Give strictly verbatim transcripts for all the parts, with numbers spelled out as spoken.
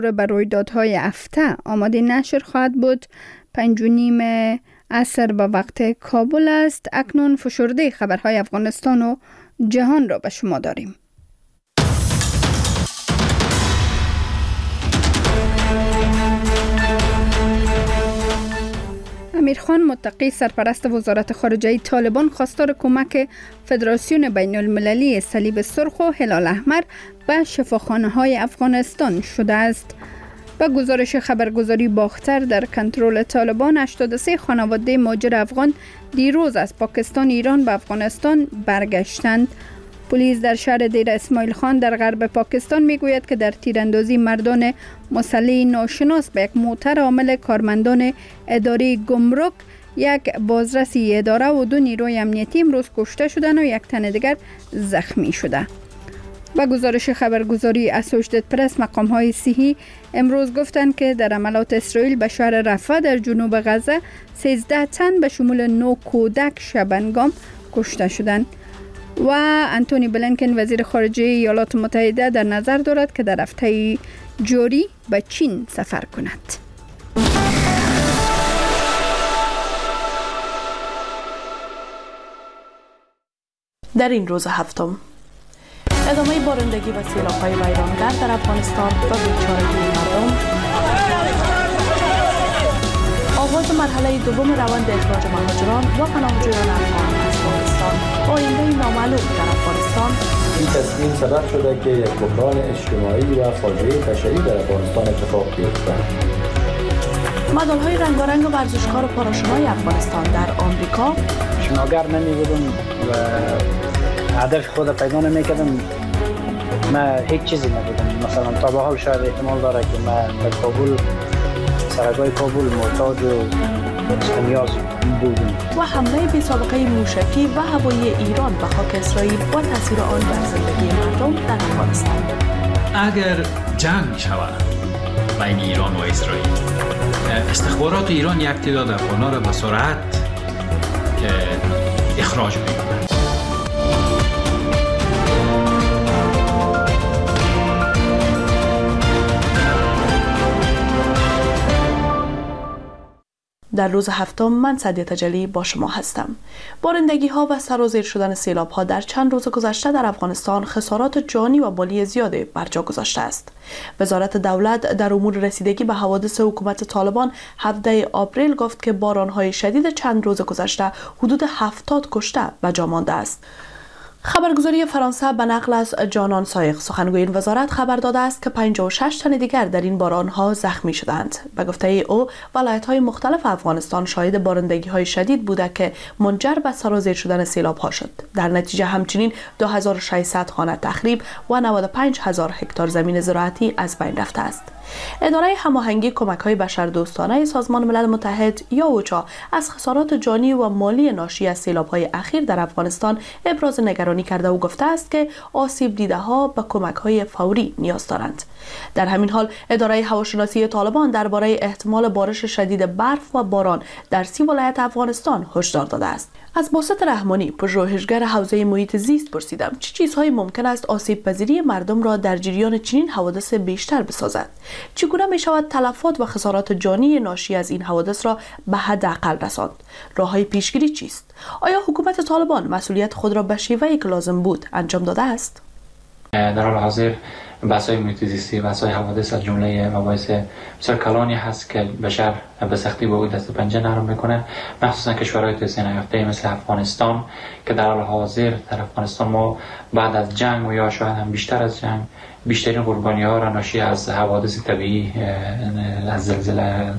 بر رویدادهای هفته آماده نشر خواهد بود. پنج و نیم عصر به وقت کابل است. اکنون فشرده خبرهای افغانستان و جهان را به شما داریم. امیرخان متقی سرپرست وزارت خارجه طالبان خواستار کمک فدراسیون بین المللی صلیب سرخ و هلال احمر به شفاخانه‌های افغانستان شده است. با گزارش خبرگزاری باختر در کنترل طالبان، هشتاد و سه خانواده مهاجر افغان دیروز از پاکستان ایران به افغانستان برگشتند. پلیس در شهر دیر اسماعیل خان در غرب پاکستان میگوید که در تیراندازی مردان مسلح ناشناس به یک موتر حامل کارمندان اداره گمرک، یک بازرسی اداره و دو نیروی امنیتی امروز کشته شدند و یک تن دیگر زخمی شده. با گزارش خبرگزاری اسوشیتد پرس، مقام‌های صحی امروز گفتند که در حملات اسرائیل به شهر رفح در جنوب غزه سیزده تن به شمول نه کودک شبنگام کشته شدند. و انتونی بلینکن وزیر خارجه ایالات متحده در نظر دارد که در هفته جاری به چین سفر کند. در این روز هفتم ادامه بارندگی و سیلاب‌های ویرانگر در افغانستان و بیچارگی مردم، آغاز مرحله دوم روند اخراج مهاجران و پناهجویان افغان از پاکستان، آینده نامعلوم در افغانستان. این تصمیم سبب شده که یک بحران اجتماعی و فاجعه بشری در افغانستان اتفاق بیفتد. مدال‌های رنگارنگ ورزشکار پاراشنای افغانستان در آمریکا. شناگر نمی‌بودم و هدف خود پیدا نمی‌کردم. من هیچ چیزی نبودم. مثلا تا به حال شاید احتمال داره که من در کابل، سرگاه کابل محتاج و نیاز بودم. و حمله بی سابقه موشکی و هوایی ایران به خاک اسرائیل و تاثیر آن بر زندگی مردم در افغانستان. اگر جنگ شود بین ایران و اسرائیل، استخبارات ایران یک تعداد افغان‌ها را به سرعت اخراج می‌کنند. در روز هفتم من سعدیه تجلی با شما هستم. بارندگی ها و سرازیر شدن سیلاب ها در چند روز گذشته در افغانستان خسارات جانی و مالی زیادی بر جا گذاشته است. وزارت دولت در امور رسیدگی به حوادث حکومت طالبان هفدهم آوریل گفت که باران های شدید چند روز گذشته حدود هفتاد کشته به جا مانده است. خبرگزاری فرانسه به نقل از جانان سایق سخنگوی این وزارت خبر داده است که پنجاه و شش تن دیگر در این باران‌ها زخمی شدند. به گفته او، ولایت‌های مختلف افغانستان شاهد بارندگی‌های شدید بوده که منجر به سرازیر شدن سیلاب‌ها شد. در نتیجه همچنین دو هزار و ششصد خانه تخریب و نود و پنج هزار هکتار زمین زراعتی از بین رفته است. اداره هماهنگی کمک‌های بشردوستانه سازمان ملل متحد یا اوچا از خسارات جانی و مالی ناشی از سیلاب‌های اخیر در افغانستان ابراز نگرانی کرده و گفته است که آسیب دیده‌ها به کمک‌های فوری نیاز دارند. در همین حال اداره هواشناسی طالبان درباره احتمال بارش شدید برف و باران در سی ولایت افغانستان هشدار داده است. از باسط رحمانی، پژوهشگر حوزه محیط زیست پرسیدم چه چیزهایی ممکن است آسیب پذیری مردم را در جریان چنین حوادث بیشتر بسازد؟ چگونه می شود تلفات و خسارات جانی ناشی از این حوادث را به حداقل رساند؟ راههای پیشگیری چیست؟ آیا حکومت طالبان مسئولیت خود را به شیوهی که لازم بود انجام داده است؟ در حال حاضر بحث‌های محیط زیستی، بحث‌های حوادث از جمله مباحث بسیار کلانی هست که بشر به سختی به او دست پنجه نرم میکنه، مخصوصا کشورهای توسعه نیافته مثل افغانستان که در حال حاضر در افغانستان ما بعد از جنگ و یا شاید هم بیشتر از جنگ بیشترین قربانی ها را ناشی از حوادث طبیعی، از زلزله،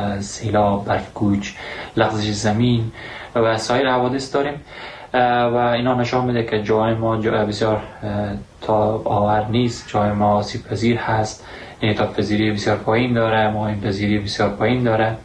سیلاب، برف‌کوچ، لغزش زمین و سایر حوادث داریم و اینا نشان میده که جای ما جای بسیار تا آور نیست، جای ما آسیب پذیر هست، انعطاف پذیری بسیار پایین داره، مهاجم پذیری بسیار پایین داره،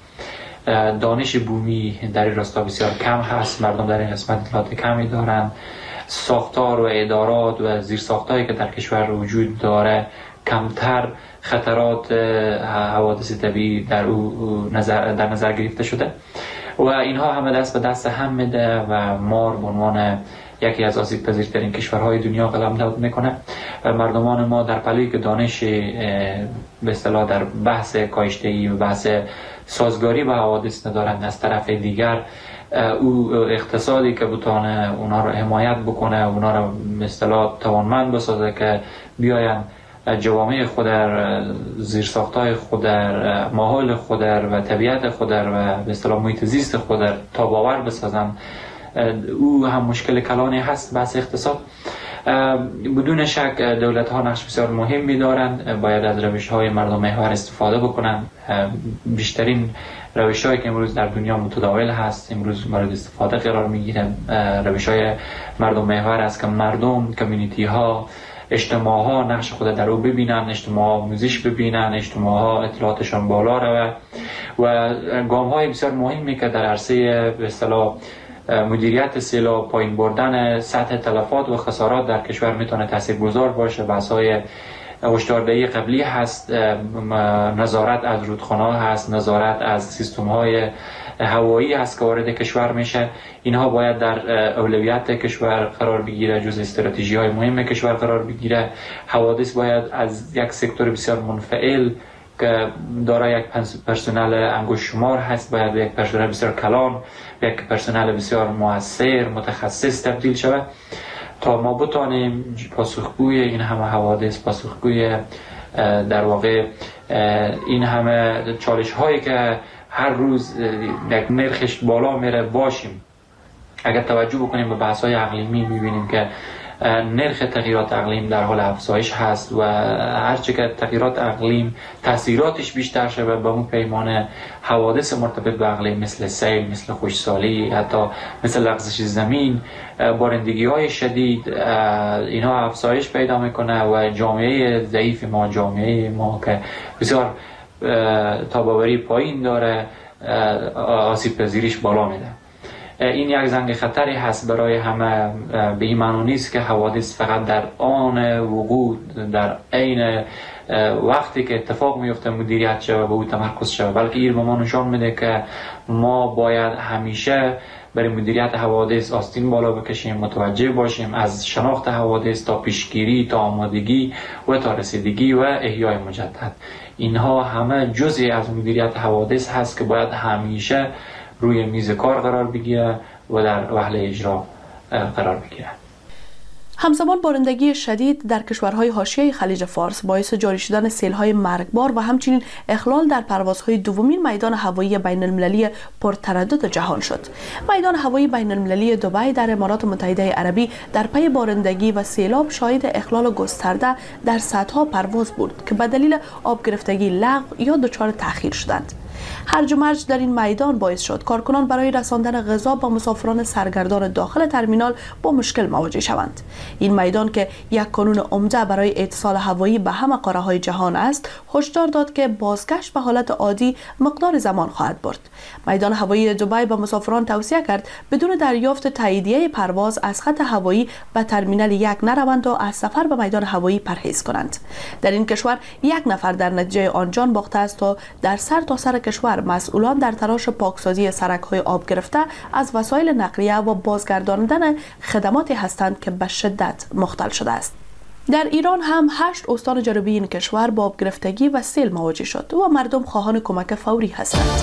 دانش بومی در این راستا بسیار کم هست، مردم در این قسمت اطلاعات کمی دارن، ساختار و ادارات و زیرساختایی که در کشور وجود داره کمتر خطرات حوادث طبیعی در او نظر در نظر گرفته شده و اینها همه دست به دست هم میده و ما به عنوان یکی از آسیب پذیرترین کشورهای دنیا قلمداد میکنه مردمان ما در پلی که دانش به اصطلاح در بحث کاشته‌ای و بحث سازگاری با حوادث ندارند، از طرف دیگر او اقتصادی که بتونه اونا رو حمایت بکنه، اونا رو به اصطلاح توانمند بسازه که بیاین جوامع خود در زیرساخت‌های خود در ماحول خود در و طبیعت خود در و به اصطلاح محیط زیست خود در تاب‌آور بسازن، او هم مشکل کلانی هست. بحث اقتصاد بدون شک دولت ها نقش بسیار مهمی دارند، باید از روش های مردم محور استفاده بکنند. بیشترین روش هایی که امروز در دنیا متداول هست امروز مورد استفاده قرار میگیره روش های مردم محور است که مردم، کمیونیتی ها، اجتماع ها نقش خود در او ببینن، اجتماع ها موزش ببینن، اجتماع ها اطلاعاتشان بالا روه و گام های بسیار مهمی که در عرصه به اصطلاح مدیریت سیلاب، پایین بردن سطح تلفات و خسارات در کشور میتونه تاثیرگذار باشه. بحث‌های هشداردهی قبلی هست، نظارت از رودخانه‌ها هست، نظارت از سیستم‌های هوایی هست که وارد کشور میشه. اینها باید در اولویت کشور قرار بگیره، جز استراتژی‌های مهم کشور قرار بگیره. حوادث باید از یک سکتور بسیار منفعل که دارای یک پرسنل انگشت شمار هست باید به یک پرسنل بسیار کلان، به یک پرسنل بسیار مؤثر متخصص تبدیل شود تا ما بتانیم پاسخگوی این همه حوادث، پاسخگوی در واقع این همه چالش هایی که هر روز یک نرخش بالا میره باشیم. اگر توجه بکنیم به بحث های اقلیمی میبینیم که نرخ تغییرات اقلیم در حال افزایش هست و هرچه که تغییرات اقلیم تاثیراتش بیشتر شده به اون پیمانه حوادث مرتبط به اقلیم مثل سیل، مثل خشکسالی، حتی مثل لغزش زمین، بارندگی های شدید، اینها افزایش پیدا میکنه و جامعه ضعیف ما، جامعه ما که بسیار تاباوری پایین داره، آسیب پذیریش بالا میده. این یک زنگ خطری هست برای همه. به این معنی نیست که حوادث فقط در آن وقوع در عین وقتی که اتفاق میفته مدیریت شود و به او تمرکز شود، بلکه این به ما نشان میده که ما باید همیشه برای مدیریت حوادث آستین بالا بکشیم، متوجه باشیم از شناخت حوادث تا پیشگیری تا آمادگی و تا رسیدگی و احیای مجدد. اینها همه جزئی از مدیریت حوادث هست که باید همیشه روی میز کار قرار بگیره و در وهله اجرا قرار بگیره. همزمان بارندگی شدید در کشورهای حاشیه خلیج فارس باعث جاری شدن سیل‌های مرگبار و همچنین اخلال در پروازهای دومین میدان هوایی بین المللی پرتردد جهان شد. میدان هوایی بین المللی دبی در امارات متحده عربی در پی بارندگی و سیلاب شاهد اخلال گسترده در صدها پرواز بود که به دلیل آب گرفتگی لغو یا دچار تأخیر شدند. هرج و مرج در این میدان باعث شد کارکنان برای رساندن غذا با مسافران سرگردان داخل ترمینال با مشکل مواجه شوند. این میدان که یک کانون عمده برای اتصال هوایی به همه قاره‌های جهان است، هشدار داد که بازگشت به حالت عادی مقدار زمان خواهد برد. میدان هوایی دبی به مسافران توصیه کرد بدون دریافت تاییدیه پرواز از خط هوایی به ترمینال یک نروند و از سفر به میدان هوایی پرهیز کنند. در این کشور یک نفر در نتیجه آن جان باخته است و در سر تا سر کشور مسئولان در تلاش پاکسازی سرک‌های آب گرفته از وسایل نقلیه و بازگرداندن خدماتی هستند که به شدت مختل شده است. در ایران هم هشت استان جنوبی این کشور با آب گرفتگی و سیل مواجه شد و مردم خواهان کمک فوری هستند.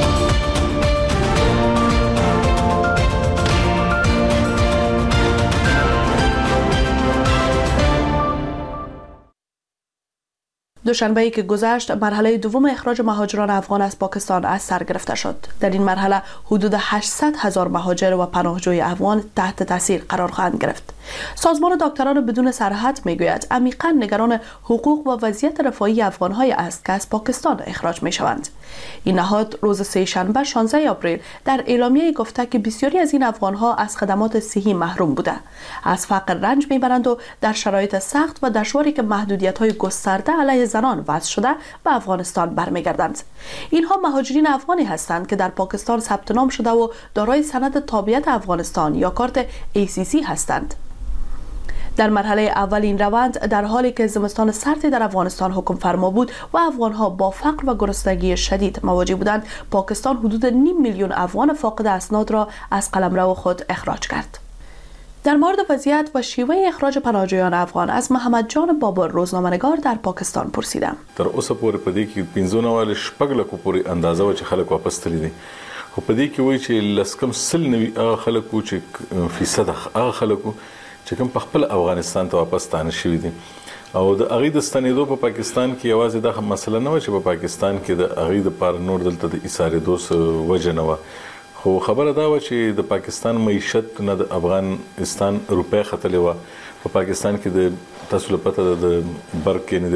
دوشنبه‌ای که گذشت مرحله دوم اخراج مهاجران افغان از پاکستان از سر گرفته شد. در این مرحله حدود هشتصد هزار مهاجر و پناهجوی افغان تحت تاثیر قرار خواهند گرفت. سازمان دکتران بدون سرحد میگوید عمیقاً نگران حقوق و وضعیت رفاهی افغان‌های است که از پاکستان اخراج می‌شوند. این نهاد روز سه‌شنبه شانزده آپریل در اعلامیه گفته که بسیاری از این افغان‌ها از خدمات صحی محروم بوده، از فقر رنج می‌برند و در شرایط سخت و دشواری که محدودیت‌های گسترده علیه زنان وضع شده به افغانستان برمیگردند. اینها مهاجرین افغانی هستند که در پاکستان ثبت نام شده و دارای سند تابعیت افغانستان یا کارت ای سی سی هستند. در مرحله اول این روند در حالی که زمستان سردی در افغانستان حکم فرما بود و افغانها با فقر و گرسنگی شدید مواجه بودند، پاکستان حدود نیم میلیون افغان فاقد اسناد را از قلمرو خود اخراج کرد. در مورد وضعیت و شیوه اخراج پناهجویان افغان از محمد جان بابر روزنامه‌نگار در پاکستان پرسیدم. تر اوسه پورې په دې کې پنځه نوال شپږ لکو پورې اندازه و چې خلک واپس تللي دي. خو په دې کې وایي چې لسکم سل نوي هغه خلکو چې فیصد هغه خلکو چې کوم په خپل افغانستان ته واپس ستانه شوي دي. او د هغې د ستنېدو په پاکستان کې یوازې دا مسله نه وه چې په پاکستان کې د هغې دپاره نور دلته د ایسارېدو څه وجه نه وه، خو خبره دا وه چې د پاکستان معیشت نه د افغانستان روپۍ ختلې وه. په پاکستان کې د تاسو له پته ده د برق یعنې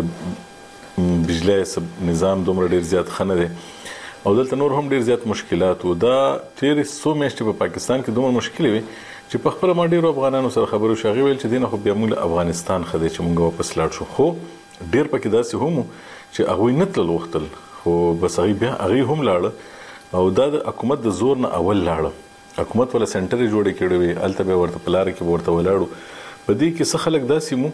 د بجلی نظام دومره ډېر زیات ښه نه دی او دلته نور هم ډېر زیات مشکلات وو. دا تېرې څو میاشتې په پاکستان کې دومره مشکلې وي چې په خپله ما ډېرو افغانانو سره خبرې وشوې. هغې ویل چې دې نه خو بیا موږ له افغانستان ښه دی چې موږ واپس لاړ شو. خو ډېر پکې داسې هم وو چې هغوی نه تلل غوښتل، خو بس هغوی بیا هغوی هم لاړه او دا د حکومت د زور نه اول لاړه. حکومت ولا سنټر یې جوړې کړې وې، هلته بیا ورته په لاره کې به ورته ولاړو. په دې کې څه خلک داسې وو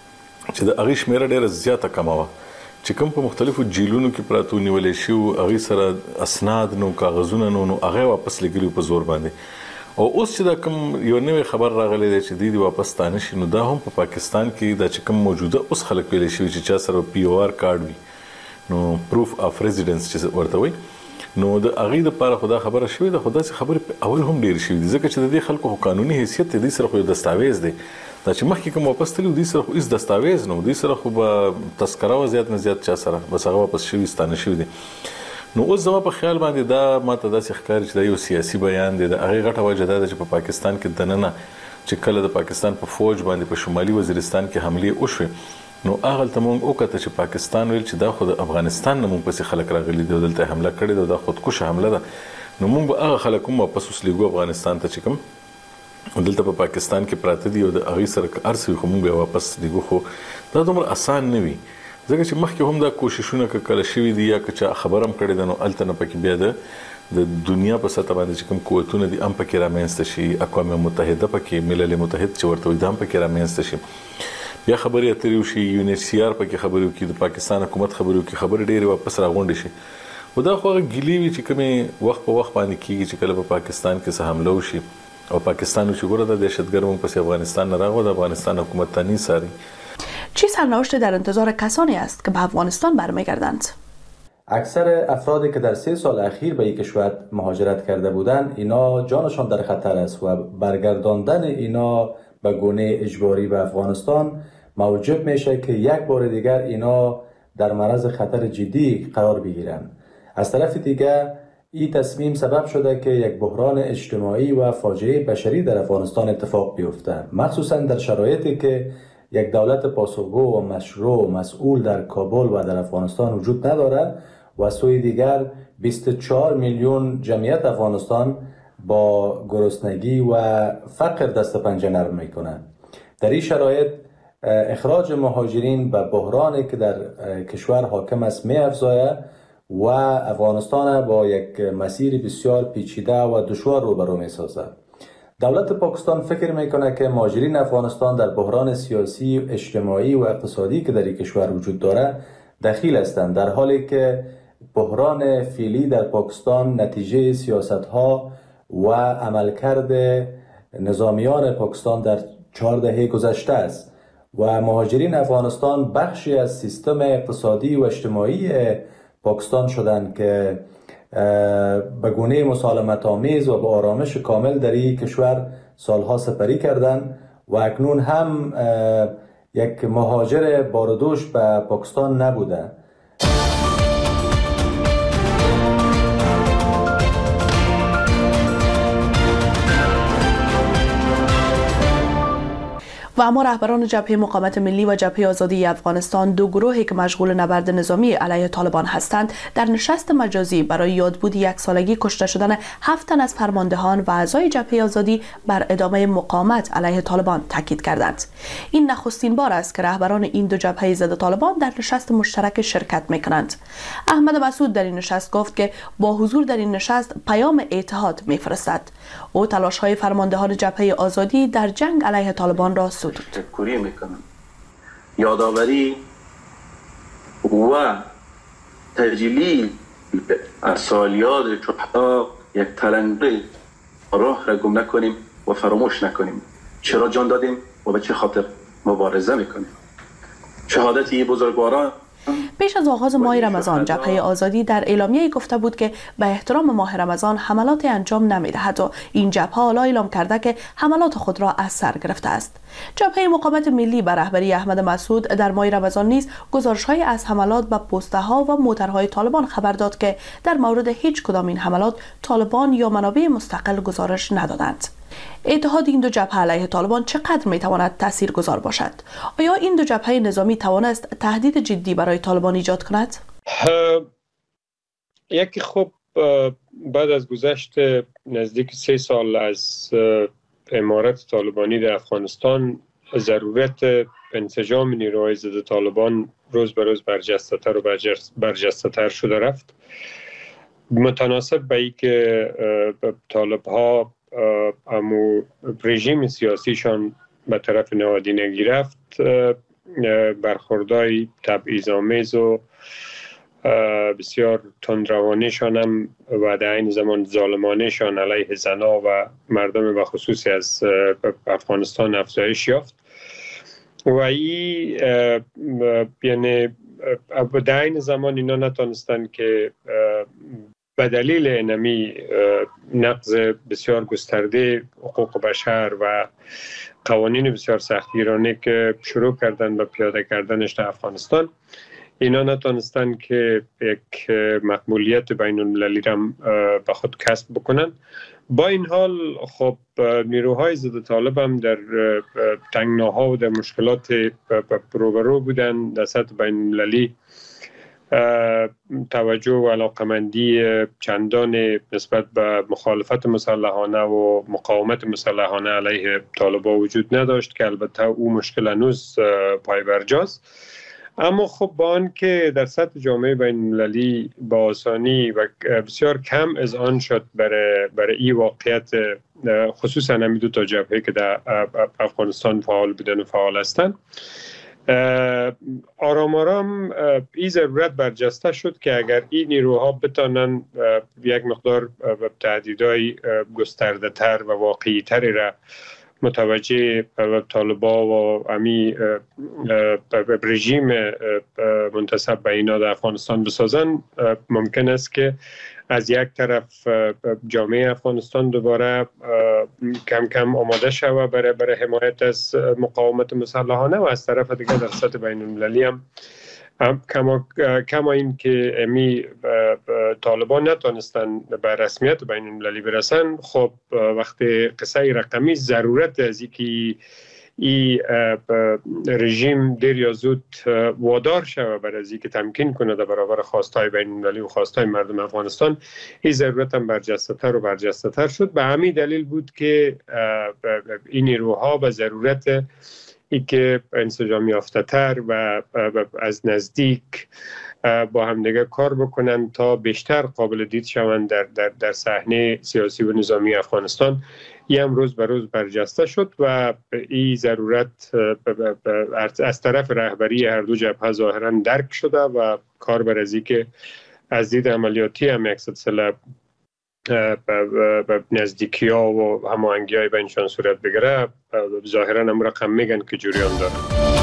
چې د هغې شمېره ډېره زیاته کمه وه چې کوم په مختلفو جیلونو کې پراته ونیولې شوي، هغوی سره اسناد نو کاغذونه نو نو هغه واپس لګلي په زور باندې. او اوس چې دا کوم یو نوی خبر راغلی دی چې دوی دې واپس ستانه شي، نو دا هم په پاکستان کې دا چې کوم موجوده اوس خلک ویلی شوي چې چا سره پی او آر کارډ وي، نو پروف اف ریزیډنس چې ورته وایي، نو د هغې دپاره خو دا خبره شوې ده. خو داسې خبرې اول هم ډېرې شوي دي ځکه چې د دې خلکو خو قانوني حیثیت دی، دوی سره خو یو دستاویز دی. دا چې مخکې کوم واپس تللي دوی سره خو هېڅ دستاویز نه و، دوی سره خو به تذکره وه زیات نه زیات چا سره، بس هغه واپس شوي ستانه شوي دي. نو اوس زما په خیال باندې دا ماته داسې ښکاري چې دا یو سیاسي بیان دی. د هغې غټه وجه دا ده چې په پاکستان کې دننه چې کله د پاکستان په فوج باندې په شمالي وزیرستان کې حملې وشوې، نو هغلته مونږ وکته چې پاکستان ویل چې دا خو د افغانستان نه مونږ پسې خلک راغلي دي او دلته حمله کړې ده، دا خودکشه حمله ده. نو مونږ به هغه خلک هم واپس اوس لیږو افغانستان ته چې کوم دلته په پاکستان کې پراته دي او د هغې سره که هر څه وي خو مونږ بیا واپس لیږو. خو دا دومره اسان نه وي ځکه چې مخکې هم دا کوششونه که کله شوي دي یا که چا خبر هم کړې ده، نو هلته نه پکې بیا د د دنیا په سطح باندې چې کوم قوتونه دي هم پکې رامنځته شي، اقوام متحده پکې، ملل متحد چې ورته وایي دا هم پکې رامنځته شي، بیا خبرې اترې وشي، یو ان ایچ سی آر پکې خبرې وکړي، د پاکستان حکومت خبرې وکړي، خبرې ډېرې واپس راغونډې شي. خو دا خو هغه ګیلې وي چې کومې وخت په وخت باندې کېږي چې کله په پاکستان کې څه حمله وشي او پاکستان چې ګوره دا دهشتګرد موږ پسې افغانستان نه راغلو، د افغانستان حکومت ته نیساري. چه سرنوشت در انتظار کسانی است که به افغانستان برمیگردند؟ اکثر افرادی که در سه سال اخیر به این کشور مهاجرت کرده بودند، اینا جانشان در خطر است و برگرداندن اینا به گونه اجباری به افغانستان موجب میشه که یک بار دیگر اینا در معرض خطر جدی قرار بگیرند. از طرف دیگر این تصمیم سبب شده که یک بحران اجتماعی و فاجعه بشری در افغانستان اتفاق بیفته، مخصوصا در شرایطی که یک دولت پاسخگو و مشروع و مسئول در کابل و در افغانستان وجود ندارد و از سوی دیگر بیست و چهار میلیون جمعیت افغانستان با گرسنگی و فقر دست پنجه نرم میکنند. در این شرایط اخراج مهاجرین به بحرانی که در کشور حاکم است می افزاید و افغانستان با یک مسیر بسیار پیچیده و دشوار روبرو می سازد. دولت پاکستان فکر میکنه که مهاجرین افغانستان در بحران سیاسی، اجتماعی و اقتصادی که در این کشور وجود داره دخیل هستند، در حالی که بحران فعلی در پاکستان نتیجه سیاست‌ها و عملکرد نظامیان پاکستان در چهار دهه گذشته است و مهاجرین افغانستان بخشی از سیستم اقتصادی و اجتماعی پاکستان شدند که به گونه مسالمت آمیز و به آرامش کامل در این کشور سالها سپری کردند و اکنون هم یک مهاجر باردوش به پاکستان نبوده. و اما رهبران جبهه مقاومت ملی و جبهه آزادی افغانستان، دو گروهی که مشغول نبرد نظامی علیه طالبان هستند، در نشست مجازی برای یادبود یک سالگی کشته شدن هفت تن از فرماندهان و اعضای جبهه آزادی بر ادامه مقاومت علیه طالبان تاکید کردند. این نخستین بار است که رهبران این دو جبهه ضد طالبان در نشست مشترک شرکت می‌کنند. احمد مسعود در این نشست گفت که با حضور در این نشست پیام اتحاد می‌فرستد. او تلاش‌های فرماندهان جبهه آزادی در جنگ علیه طالبان را تشکری میکنم. یادآوری و تجلیل از سالیات چهار یک تلنگری راه را گم نکنیم و فراموش نکنیم. چرا جان دادیم و به چه خاطر مبارزه میکنیم. شهادت این بزرگواران پیش از آغاز ماه رمضان جبهه آزادی در اعلامیه گفته بود که به احترام ماه رمضان حملات انجام نمی‌دهد و این جبهه حالا اعلام کرده که حملات خود را از سر گرفته است. جبهه مقاومت ملی به رهبری احمد مسعود در ماه رمضان نیز گزارش‌های از حملات به پست‌ها و موترهای طالبان خبر داد که در مورد هیچ کدام این حملات طالبان یا منابع مستقل گزارش ندادند. اتحاد این دو جبهه علیه طالبان چقدر میتواند تاثیرگذار باشد؟ آیا این دو جبهه نظامی توانست تهدید جدی برای طالبان ایجاد کند؟ یکی خب بعد از گذشت نزدیک سه سال از امارت طالبانی در افغانستان، ضرورت انسجام نیروهای ضد طالبان روز به روز برجسته‌تر و برجسته‌تر شده رفت. متناسب به اینکه طالب‌ها امو رژیم سیاسیشان به طرف نهادینگی رفت، برخوردهای تبعیض‌آمیز و بسیار تندروانه‌شان هم و در این زمان ظالمانه‌شان علیه زنان و مردم و خصوصی از افغانستان افزایش یافت و این یعنی در این زمان اینا نتونستند که به دلیل اینمی نقض بسیار گسترده حقوق بشر و قوانین بسیار سختگیرانه که شروع کردن به پیاده کردنش در افغانستان، اینا نتونستن که یک مقبولیت بین المللی را به خود کسب بکنن. با این حال خب نیروهای ضد طالب هم در تنگناها و در مشکلات روبرو بودن. در سطح بین المللی توجه و علاقمندی چندان نسبت به مخالفت مسلحانه و مقاومت مسلحانه علیه طالبان وجود نداشت که البته او مشکل هنوز پای برجاست. اما خب با آن که در سطح جامعه بین المللی با آسانی و بسیار کم از آن شد برای برای این واقعیت، خصوصا همین دو تا جبهه که در افغانستان فعال بودن و فعال هستند، آرام آرام این ضرورت برجسته شد که اگر این نیروها بتانن یک مقدار تهدیدهای گسترده تر و واقعی تری را متوجه طالبان و امی رژیم منتسب به اینا در افغانستان بسازن، ممکن است که از یک طرف جامعه افغانستان دوباره کم کم آماده شود برای برای حمایت از مقاومت مسلحانه و از طرف دیگر در سطح بین المللی هم کما کما این که امی طالبان نتونستن به رسمیت بین المللی برسن. خب وقتی قصه رقمی ضرورت از اینکه این رژیم دیر یا زود وادار شود برای از اینکه تمکین کنه در برابر خواستهای بین المللی و خواستهای مردم افغانستان، این ضرورت هم برجسته‌تر و برجسته‌تر شد. به همین دلیل بود که این نیروها به ضرورت ای که انسجام یافته‌تر و از نزدیک با هم دیگه کار بکنن تا بیشتر قابل دید شوند در در در صحنه سیاسی و نظامی افغانستان. این هم روز به روز برجسته شد و این ضرورت از طرف رهبری هر دو جبهه ظاهرا درک شده و کار بر از که از دید عملیاتی هم یک سلسله به نزدیکی ها و هماهنگی های بینشان صورت بگیره، ظاهرا هم رقم میگن که جریان داره.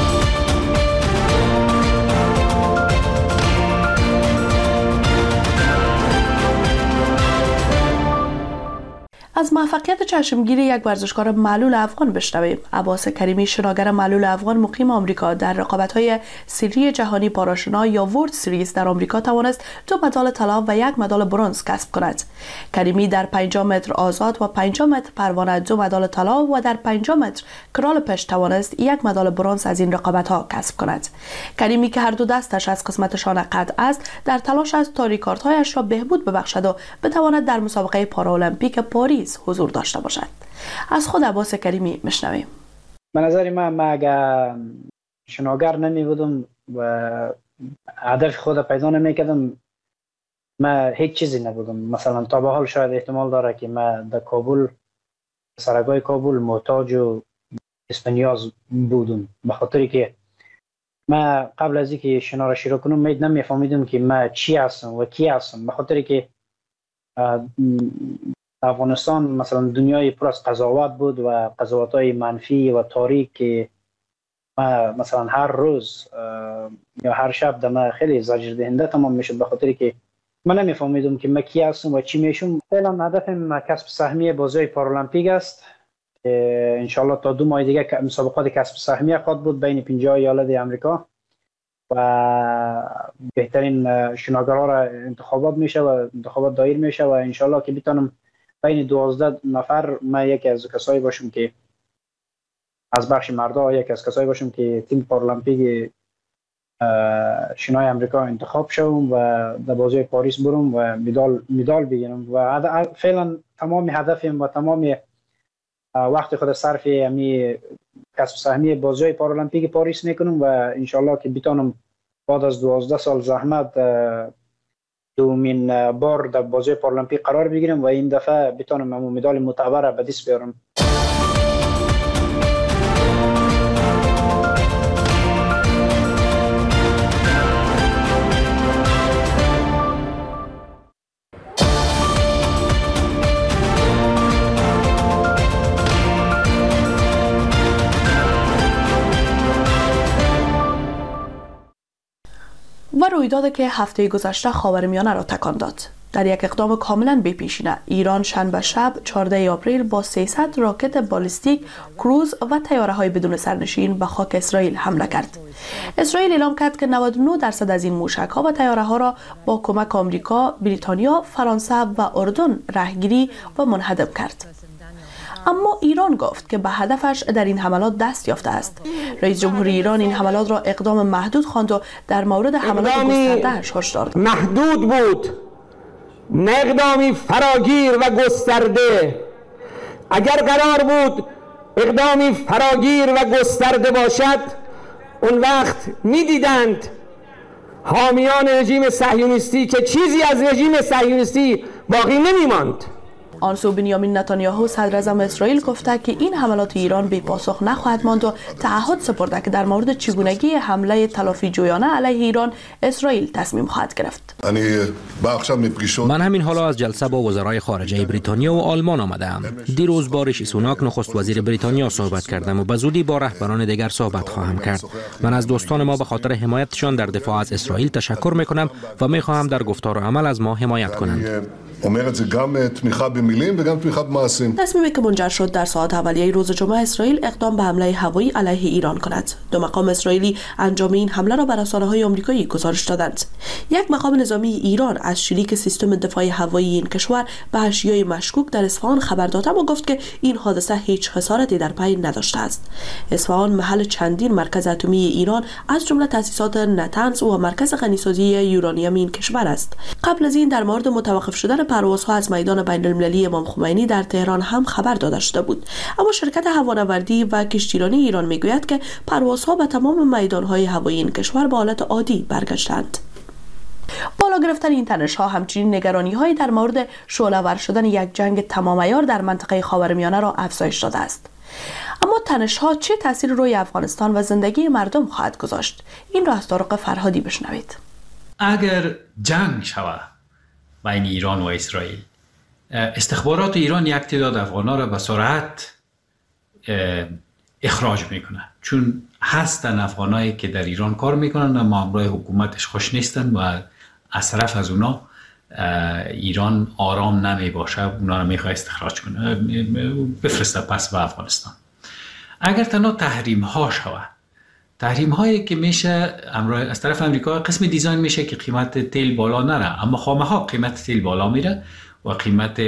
از موفقیت چشمگیر یک ورزشکار معلول افغان بشنویم. عباس کریمی، شناگر معلول افغان مقیم آمریکا، در رقابت‌های سری جهانی پاراشنا یا ورلد سریز در آمریکا توانست دو مدال طلا و یک مدال برنز کسب کند. کریمی در پنجاه متر آزاد و پنجاه متر پروانه دو مدال طلا و در پنجاه متر کرال پشت توانست یک مدال برنز از این رقابت‌ها کسب کند. کریمی که هر دو دستش از قسمت شانه قطع است، در تلاش است تا ریکاردهایش را بهبود ببخشد و بتواند در مسابقه پارالمپیک پاریس حضور داشته باشد. از خود عباس کریمی میشنویم. به نظر من ما اگر شناگر نمی بودم و هدف خود پیدا نمی کردم، ما هیچ چیزی نبودم. مثلا تا به حال شاید احتمال داره که ما در کابل، سرگاه کابل محتاج و اسپانیاز بودم، به خاطری که ما قبل از اینکه شنا را شروع کنم می نمیفهمیدم که ما چی هستم و کی هستم، به خاطری که افغانستان مثلا دنیای پر از قضاوت بود و قضاوت‌های منفی و تاریک که ما مثلا هر روز یا هر شب دم خیلی زجر دهنده تمام میشد، به خاطری که من نمیفهمیدم که من کی هستم و چی میشم. فعلا هدفم کسب سهمیه بازی پارالمپیک است. ان شاء الله تا دو ماه دیگه مسابقات کسب سهمیه خواهد بود بین پنجاه ایالت آمریکا و بهترین شناگرها را انتخابات میشه و انتخابات دایر میشه و ان شاء الله که بتونم بین دوازده نفر من یکی از کسایی باشم که از بخش مردا یکی از کسایی باشم که تیم پارالمپیک شنای آمریکا انتخاب شوم و در بازی پاریس برم و مدال مدال بگیرم. و فعلا تمام هدفم و تمام وقت خود صرف امی کسب سهمیه بازی پارالمپیک پاریس میکنم و ان شاء الله که بتونم بعد از دوازده سال زحمت دومین بار در بازی پارالمپیک قرار بگیرم و این دفعه بتونم همون مدال معتبر به دست بیارم. و رویدادی که هفته گذشته خاورمیانه را تکان داد. در یک اقدام کاملا بی‌پیشینه، ایران شنبه شب چهاردهم آپریل با سیصد راکت بالستیک، کروز و تیاره‌های بدون سرنشین به خاک اسرائیل حمله کرد. اسرائیل اعلام کرد که نود و نه درصد از این موشک‌ها و تیاره‌ها را با کمک آمریکا، بریتانیا، فرانسه و اردن راهگیری و منهدم کرد. اما ایران گفت که به هدفش در این حملات دست یافته است. رئیس جمهور ایران این حملات را اقدام محدود خواند و در مورد حملات گسترده‌اش هشدار داد. محدود بود، نه اقدامی فراگیر و گسترده. اگر قرار بود اقدامی فراگیر و گسترده باشد، اون وقت می‌دیدند حامیان رژیم صهیونیستی که چیزی از رژیم صهیونیستی باقی نمی‌ماند. آن سو بنیامین نتانیاهو صدر اعظم اسرائیل گفته که این حملات ایران بی پاسخ نخواهد ماند و تعهد سپرده که در مورد چگونگی حمله تلافی جویانه علیه ایران اسرائیل تصمیم خواهد گرفت. من همین حالا از جلسه با وزرای خارجه بریتانیا و آلمان آمدم. دیروز با ریشی سوناک نخست وزیر بریتانیا صحبت کردم و به زودی با رهبران دیگر صحبت خواهم کرد. من از دوستان ما به خاطر حمایتشان در دفاع از اسرائیل تشکر میکنم و میخواهم در گفتار و عمل از ما حمایت کنند. تصمیمی که منجر شد در ساعت اولیه روز جمعه اسرائیل اقدام به حمله هوایی علیه ایران کند. دو مقام اسرائیلی انجام این حمله را بر رسانه‌های آمریکایی گزارش دادند. یک مقام نظامی ایران از شلیک سیستم دفاع هوایی این کشور به اشیای مشکوک در اصفهان خبر داد و گفت که این حادثه هیچ خسارتی در پی نداشته است. اصفهان محل چندین مرکز اتمی ایران از جمله تأسیسات نتنز و مرکز غنیسازی یورانیم این کشور است. قبل از این در مورد متوقف شدن پروازها از میدان بین المللی امام خمینی در تهران هم خبر داده شده بود، اما شرکت هوانوردی و کشتیرانی ایران میگوید که پروازها به تمام میدانهای هوایی این کشور به حالت عادی برگشتند. بالا گرفتن این تنش‌ها همچنین نگرانی‌هایی در مورد شعله‌ور شدن یک جنگ تمام‌عیار در منطقه خاورمیانه را افزایش داده است. اما تنش‌ها چه تأثیر روی افغانستان و زندگی مردم خواهد گذاشت؟ این را از طارق فرهادی بشنوید. اگر جنگ شود بین ایران و اسرائیل، استخبارات ایران یک تعداد افغان‌ها را به سرعت اخراج میکنه، چون هستن افغانایی که در ایران کار میکنن اما همراه حکومتش خوش نیستن و از طرف از اونا ایران آرام نمی باشه، اونا را میخواه استخراج کنه، بفرسته پس به افغانستان. اگر تنها تحریم ها شود، تحریم هایی که میشه از طرف امریکا قسم دیزاین میشه که قیمت تیل بالا نره، اما خامه ها قیمت تیل بالا میره و قیمت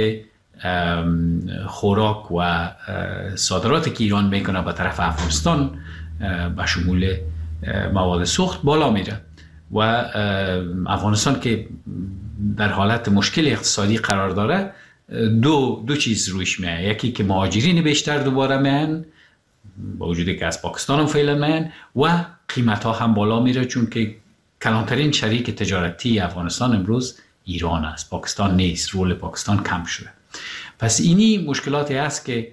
خوراک و صادراتی که ایران میکنه به طرف افغانستان به شمول مواد سوخت بالا میره و افغانستان که در حالت مشکل اقتصادی قرار داره، دو دو چیز روش میاد. یکی که مهاجرین بیشتر دوباره میان با وجودی که از پاکستان هم فعلا میان و قیمت ها هم بالا میره، چون که کلانترین شریک تجارتی افغانستان امروز ایران است، پاکستان نیست، رول پاکستان کم شده. پس اینی مشکلاتی است که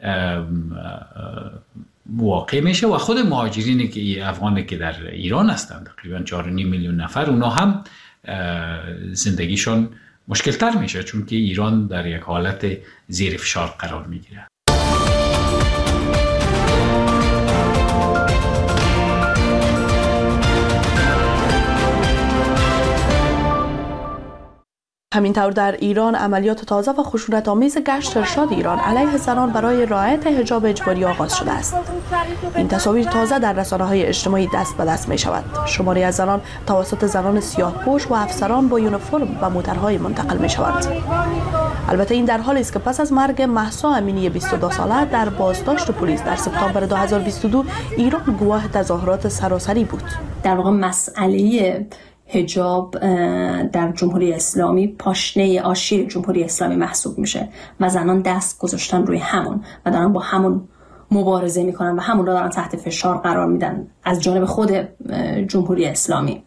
واقع میشه و خود مهاجرین که افغانی که در ایران هستند تقریبا چهار و نیم میلیون نفر، اونا هم زندگیشون مشکل تر میشه، چون که ایران در یک حالت زیر فشار قرار میگیره. همینطور در ایران عملیات تازه و خشونت‌آمیز گشت ارشاد ایران علیه زنان برای رعایت حجاب اجباری آغاز شده است. این تصاویر تازه در رسانه‌های اجتماعی دست به دست می شود. شماری از زنان توسط زنان سیاه‌پوش و افسران با یونیفرم و موترهای منتقل می شوند. البته این در حالی است که پس از مرگ مهسا امینی بیست و دو ساله در بازداشت پلیس در سپتامبر دو هزار و بیست و دو ایران گواه تظاهرات سراسری بود. در واقع مسئله حجاب در جمهوری اسلامی پاشنه آشیل جمهوری اسلامی محسوب میشه و زنان دست گذاشتن روی همون و دارن با همون مبارزه میکنن و همون رو دارن تحت فشار قرار میدن از جانب خود جمهوری اسلامی.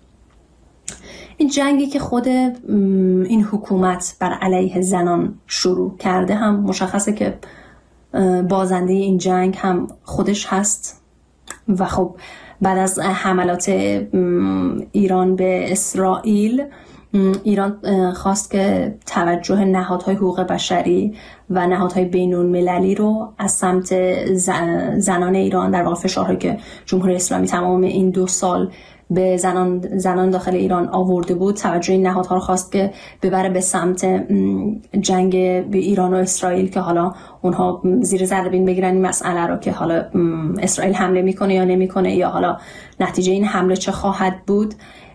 این جنگی که خود این حکومت بر علیه زنان شروع کرده هم مشخصه که بازنده این جنگ هم خودش هست و خب بعد از حملات ایران به اسرائیل، ایران خواست که توجه نهادهای حقوق بشری و نهادهای بین‌المللی رو از سمت زنان ایران، در واقع فشارهایی که جمهوری اسلامی تمام این دو سال به زنان زنان داخل ایران آورده بود، توجه این نهادها رو خواست که ببره به سمت جنگ به ایران و اسرائیل که حالا اونها زیر ذره بین بگیرن این مسئله رو که حالا اسرائیل حمله میکنه یا نمیکنه یا حالا نتیجه این حمله چه خواهد بود.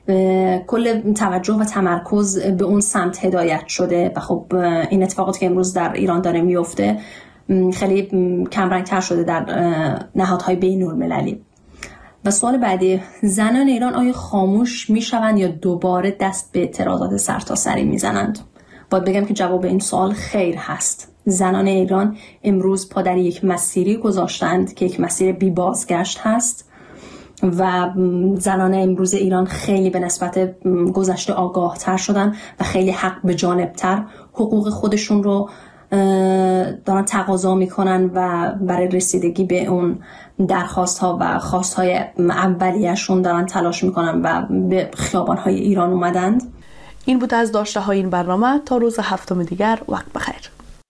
کل توجه و تمرکز به اون سمت هدایت شده و خب این اتفاقاتی که امروز در ایران داره میفته خیلی کمرنگ‌تر شده در نهادهای بین‌المللی. و سوال بعدی، زنان ایران آیا خاموش میشوند یا دوباره دست به اعتراضات سرتاسری میزنند؟ باید بگم که جواب این سوال خیر هست. زنان ایران امروز پا در یک مسیری گذاشتند که یک مسیر بی بازگشت هست و زنان امروز ایران خیلی به نسبت گذشته آگاه تر شدن و خیلی حق به جانب تر حقوق خودشون رو دارن تقاضا میکنن و برای رسیدگی به اون درخواست ها و خواست های اولیه‌شون دارن تلاش میکنن و به خیابان های ایران اومدند. این بود از داشته های این برنامه. تا روز هفتم دیگر، وقت بخیر.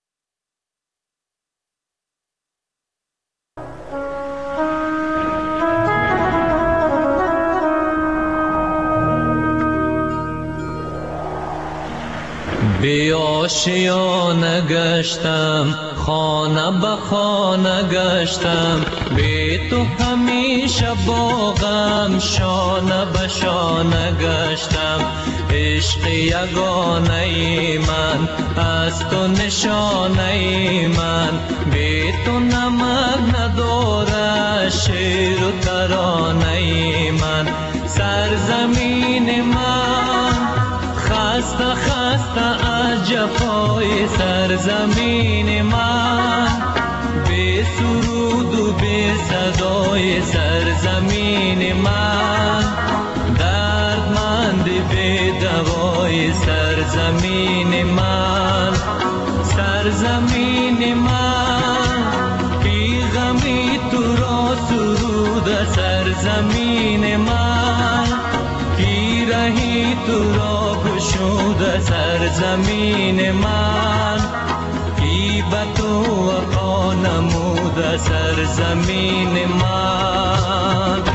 بی آشیانه گشتم، خانه به خانه گشتم، بی تو همیشه با غم شانه به شانه گشتم. عشق یگانه ای من، از تو نشانه ای من، بی تو نمک نداره شعر و ترانه ای من. سرزمین من خسته خسته از جفای سرزمین من، بی سرود و بی صدای سرزمین من، دردمند بی دوای سرزمین من. سرزمین من بی غمی تو را سرود سرزمین من، بی رهی تو را گشود سرزمین من، بی به تو وفا نمود سرزمین من.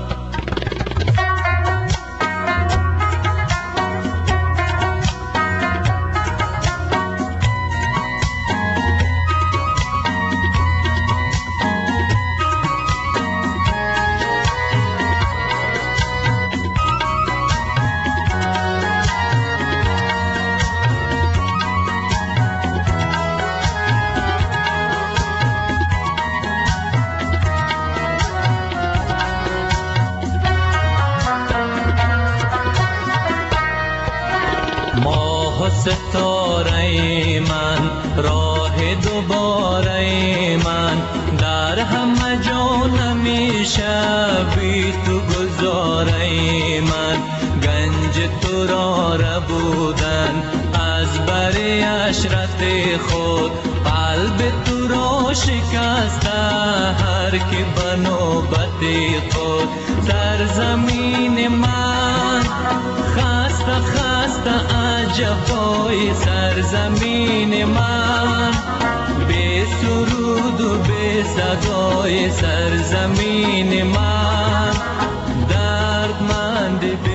ستاره من، راه دوباره من، در همه جا نمیشه بی تو گذاره من. گنج تو را ربودن از بر عشرت خود، قلب تو را شکسته هر کی به نوبت خود. سرزمین من خسته خسته است عجبای سرزمین من، به سرود و به صدای سرزمین من، دردمند